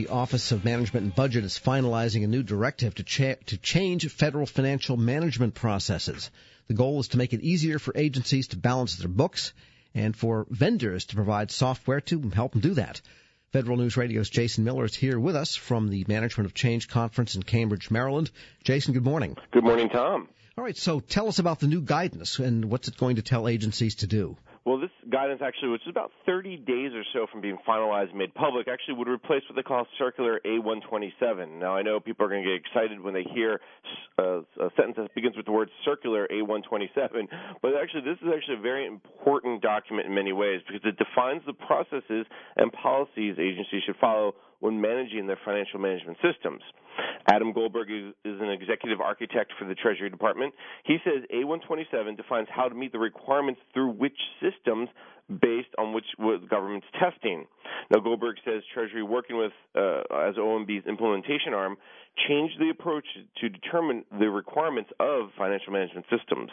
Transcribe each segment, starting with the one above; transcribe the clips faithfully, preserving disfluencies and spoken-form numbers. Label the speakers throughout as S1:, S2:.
S1: the Office of Management and Budget is finalizing a new directive to, cha- to change federal financial management processes. The goal is to make it easier for agencies to balance their books and for vendors to provide software to help them do that. Federal News Radio's Jason Miller is here with us from the Management of Change Conference in Cambridge, Maryland. Jason, good morning.
S2: Good morning, Tom.
S1: All right, so tell us about the new guidance and what's it going to tell agencies to do.
S2: Well, this guidance actually, which is about thirty days or so from being finalized and made public, actually would replace what they call Circular A one twenty-seven. Now, I know people are going to get excited when they hear a, a sentence that begins with the word Circular A one twenty-seven, but actually this is actually a very important document in many ways because it defines the processes and policies agencies should follow when managing their financial management systems. Adam Goldberg is, is an executive architect for the Treasury Department. He says A one twenty-seven defines how to meet the requirements through which systems based on which what the government's testing. Now, Goldberg says Treasury, working with uh, as O M B's implementation arm, changed the approach to determine the requirements of financial management systems.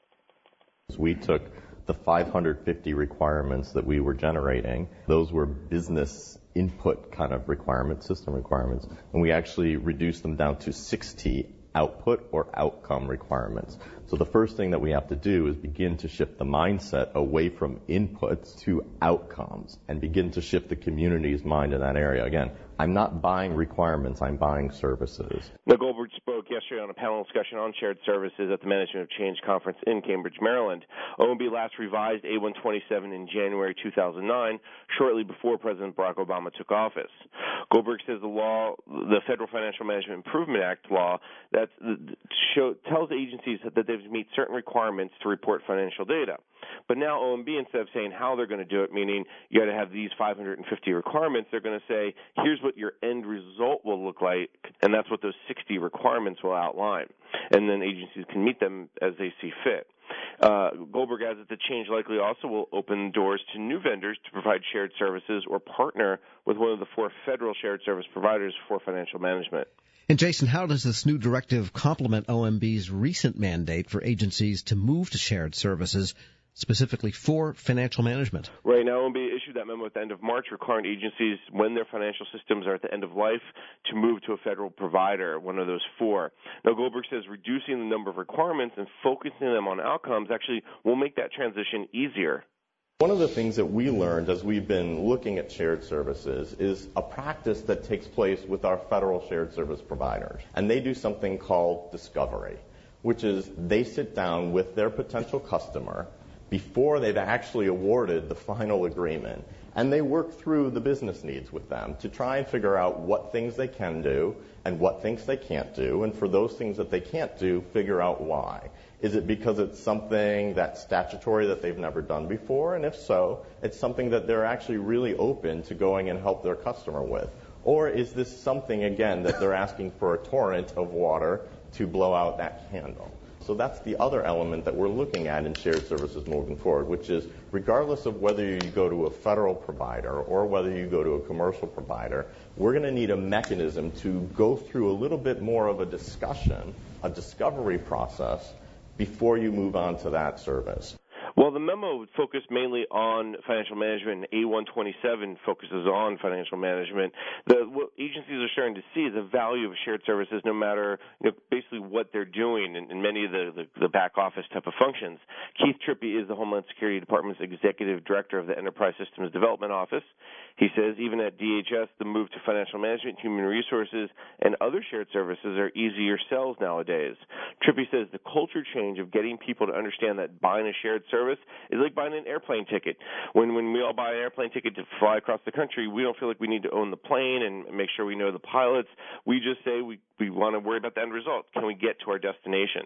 S3: We took the five hundred fifty requirements that we were generating. Those were business input kind of requirements, system requirements, and we actually reduced them down to sixty output or outcome requirements. So the first thing that we have to do is begin to shift the mindset away from inputs to outcomes and begin to shift the community's mind in that area. Again, I'm not buying requirements, I'm buying services.
S2: Now, Goldberg spoke yesterday on a panel discussion on shared services at the Management of Change Conference in Cambridge, Maryland. O M B last revised A one twenty-seven in January two thousand nine, shortly before President Barack Obama took office. Goldberg says the law, the Federal Financial Management Improvement Act law, that show, tells agencies that they have to meet certain requirements to report financial data. But now O M B, instead of saying how they're going to do it, meaning you got to have these five hundred fifty requirements, they're going to say, here's what your end result will look like, and that's what those sixty requirements will outline. And then agencies can meet them as they see fit. Uh, Goldberg adds that the change likely also will open doors to new vendors to provide shared services or partner with one of the four federal shared service providers for financial management.
S1: And Jason, how does this new directive complement O M B's recent mandate for agencies to move to shared services, specifically for financial management?
S2: Right now, O M B issued that memo at the end of March requiring agencies, when their financial systems are at the end of life, to move to a federal provider, one of those four. Now, Goldberg says reducing the number of requirements and focusing them on outcomes actually will make that transition easier.
S3: One of the things that we learned as we've been looking at shared services is a practice that takes place with our federal shared service providers. And they do something called discovery, which is they sit down with their potential customer before they've actually awarded the final agreement, and they work through the business needs with them to try and figure out what things they can do and what things they can't do, and for those things that they can't do, figure out why. Is it because it's something that's statutory that they've never done before? And if so, it's something that they're actually really open to going and help their customer with. Or is this something, again, that they're asking for a torrent of water to blow out that candle? So that's the other element that we're looking at in shared services moving forward, which is regardless of whether you go to a federal provider or whether you go to a commercial provider, we're going to need a mechanism to go through a little bit more of a discussion, a discovery process, before you move on to that service.
S2: Well, the memo focused mainly on financial management, and A one twenty-seven focuses on financial management. The, what agencies are starting to see is the value of shared services, no matter you know, basically what they're doing in, in many of the, the, the back office type of functions. Keith Trippey is the Homeland Security Department's executive director of the Enterprise Systems Development Office. He says even at D H S, the move to financial management, human resources, and other shared services are easier sells nowadays. Trippey says the culture change of getting people to understand that buying a shared service is like buying an airplane ticket. When when we all buy an airplane ticket to fly across the country, we don't feel like we need to own the plane and make sure we know the pilots. We just say we, we want to worry about the end result. Can we get to our destination?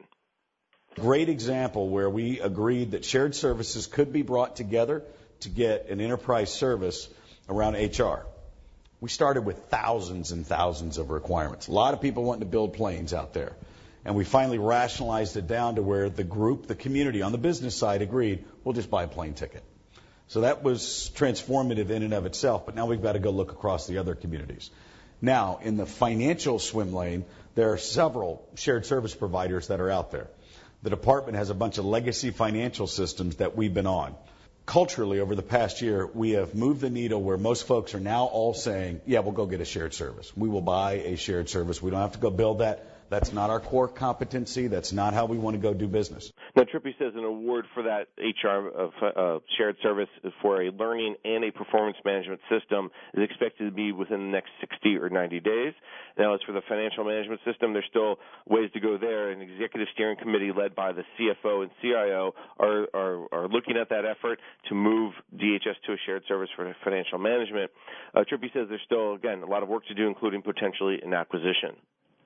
S4: Great example where we agreed that shared services could be brought together to get an enterprise service around H R. We started with thousands and thousands of requirements. A lot of people wanting to build planes out there. And we finally rationalized it down to where the group, the community on the business side agreed, we'll just buy a plane ticket. So that was transformative in and of itself, but now we've got to go look across the other communities. Now, in the financial swim lane, there are several shared service providers that are out there. The department has a bunch of legacy financial systems that we've been on. culturally, over the past year, we have moved the needle where most folks are now all saying, yeah, we'll go get a shared service. We will buy a shared service. We don't have to go build that. That's not our core competency. That's not how we want to go do business.
S2: Now, Trippi says an award for that H R uh, uh, shared service for a learning and a performance management system is expected to be within the next sixty or ninety days. Now, as for the financial management system, there's still ways to go there. An executive steering committee led by the C F O and C I O are, are, are looking at that effort to move D H S to a shared service for financial management. Uh, Trippi says there's still, again, a lot of work to do, including potentially an acquisition.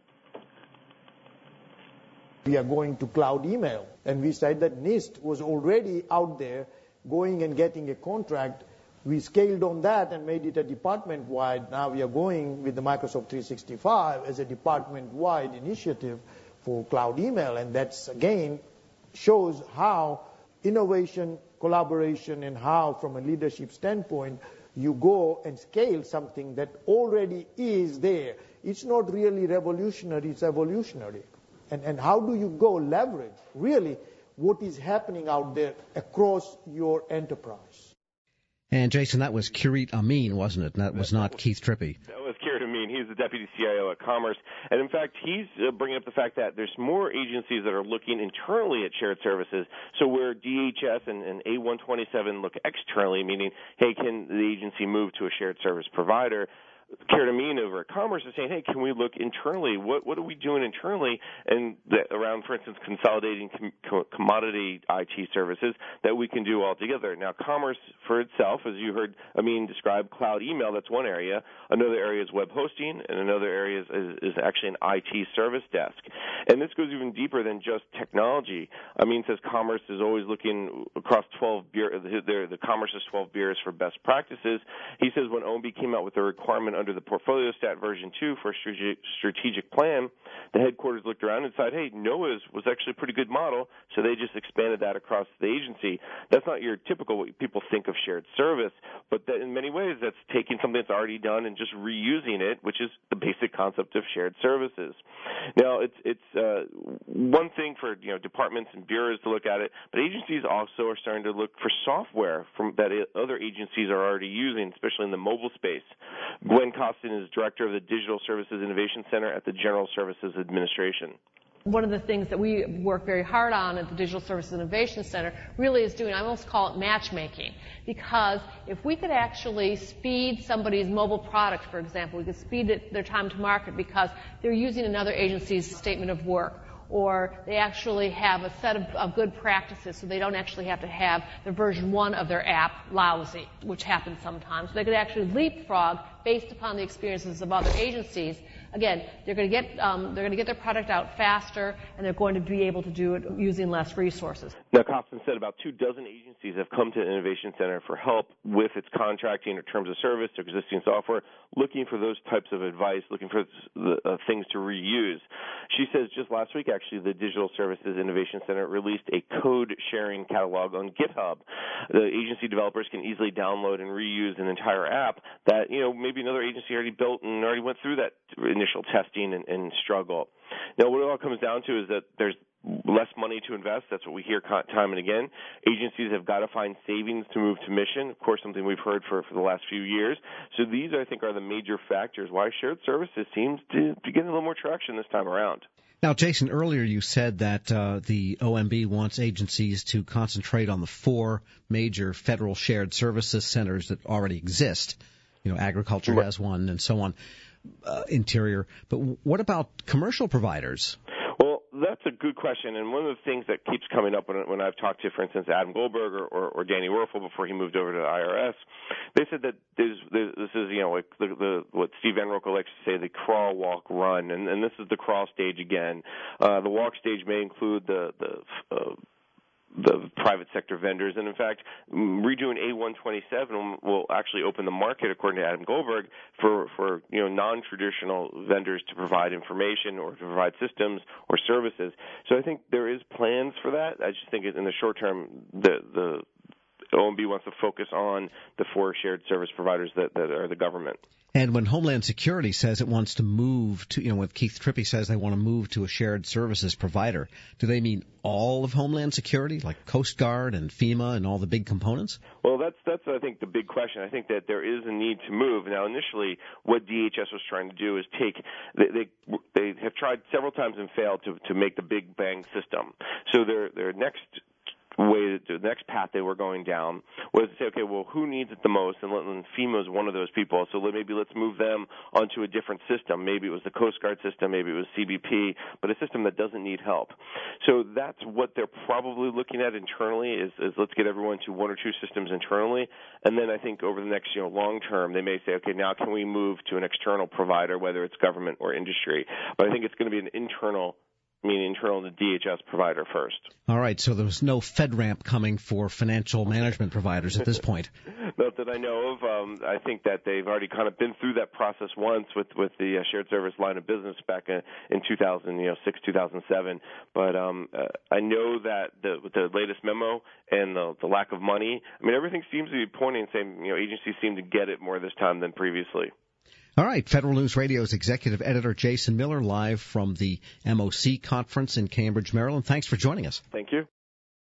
S5: We are going to cloud email. And we said that NIST was already out there going and getting a contract. We scaled on that and made it a department-wide. Now we are going with the Microsoft three sixty-five as a department-wide initiative for cloud email. And that's, again, shows how innovation, collaboration, and how, from a leadership standpoint, you go and scale something that already is there. It's not really revolutionary, it's evolutionary. And, and how do you go leverage, really, what is happening out there across your enterprise?
S1: And, Jason, that was Kirit Amin, wasn't it? That was not Keith Trippi.
S2: That was Kirit Amin. He's the deputy C I O at Commerce. And, in fact, he's uh, bringing up the fact that there's more agencies that are looking internally at shared services. So where D H S and, and A one twenty-seven look externally, meaning, hey, can the agency move to a shared service provider? Kirit Amin over at Commerce is saying, hey, can we look internally? What what are we doing internally and that, around, for instance, consolidating com- commodity I T services that we can do all together? Now, Commerce for itself, as you heard Amin describe, cloud email, that's one area. Another area is web hosting, and another area is, is, is actually an I T service desk. And this goes even deeper than just technology. Amin says Commerce is always looking across twelve bureaus, the, the Commerce's twelve bureaus for best practices. He says when O M B came out with the requirement under the Portfolio Stat version two for a strategic plan, the headquarters looked around and said, hey, NOAA's was actually a pretty good model, so they just expanded that across the agency. That's not your typical what people think of shared service, but that in many ways that's taking something that's already done and just reusing it, which is the basic concept of shared services. Now, it's it's uh, one thing for you know departments and bureaus to look at it, but agencies also are starting to look for software from that other agencies are already using, especially in the mobile space. Gwen Costin is director of the Digital Services Innovation Center at the General Services Administration.
S6: One of the things that we work very hard on at the Digital Services Innovation Center really is doing, I almost call it matchmaking, because if we could actually speed somebody's mobile product, for example, we could speed it, their time to market because they're using another agency's statement of work, or they actually have a set of, of good practices so they don't actually have to have the version one of their app lousy, which happens sometimes. So they could actually leapfrog based upon the experiences of other agencies. Again, they're going to get um, they're going to get their product out faster, and they're going to be able to do it using less resources.
S2: Now, Costin said about two dozen agencies have come to the Innovation Center for help with its contracting or terms of service to existing software, looking for those types of advice, looking for the, uh, things to reuse. She says just last week, actually, the Digital Services Innovation Center released a code-sharing catalog on GitHub. The agency developers can easily download and reuse an entire app that, you know, maybe another agency already built and already went through that initial testing and, and struggle. Now, what it all comes down to is that there's less money to invest. That's what we hear time and again. Agencies have got to find savings to move to mission, of course, something we've heard for, for the last few years. So these, I think, are the major factors why shared services seems to be getting a little more traction this time around.
S1: Now, Jason, earlier you said that uh, the O M B wants agencies to concentrate on the four major federal shared services centers that already exist. You know, agriculture right. has one and so on, uh, interior. But what about commercial providers?
S2: Well, that's a good question, and one of the things that keeps coming up when, when I've talked to, for instance, Adam Goldberg or, or, or Danny Werfel before he moved over to the I R S, they said that there's, there's, this is, you know, like the, the, what Steve Van Rokel likes to say, the crawl, walk, run, and, and this is the crawl stage again. Uh, the walk stage may include the, the uh, the private sector vendors, and in fact, redoing A one twenty-seven will actually open the market, according to Adam Goldberg, for, for you know non-traditional vendors to provide information or to provide systems or services. So I think there is plans for that. I just think in the short term, the the O M B wants to focus on the four shared service providers that, that are the government.
S1: And when Homeland Security says it wants to move to, you know, when Keith Trippey says they want to move to a shared services provider, do they mean all of Homeland Security, like Coast Guard and FEMA and all the big components?
S2: Well, that's, that's I think, the big question. I think that there is a need to move. Now, initially, what D H S was trying to do is take, they, they, they have tried several times and failed to, to make the big bang system. So their, their next way, the next path they were going down was to say, okay, well, who needs it the most? And, and FEMA is one of those people. So maybe let's move them onto a different system. Maybe it was the Coast Guard system, maybe it was C B P, but a system that doesn't need help. So that's what they're probably looking at internally is, is let's get everyone to one or two systems internally. And then I think over the next, you know, long term, they may say, okay, now can we move to an external provider, whether it's government or industry? But I think it's going to be an internal meaning internal to D H S provider first.
S1: All right, so there's no FedRAMP coming for financial management providers at this point.
S2: Not that I know of. Um, I think that they've already kind of been through that process once with, with the uh, shared service line of business back in, in two thousand six, two thousand seven. But um, uh, I know that the, with the latest memo and the, the lack of money, I mean, everything seems to be pointing and saying, you know, agencies seem to get it more this time than previously.
S1: All right, Federal News Radio's executive editor Jason Miller live from the M O C conference in Cambridge, Maryland. Thanks for joining us.
S2: Thank you.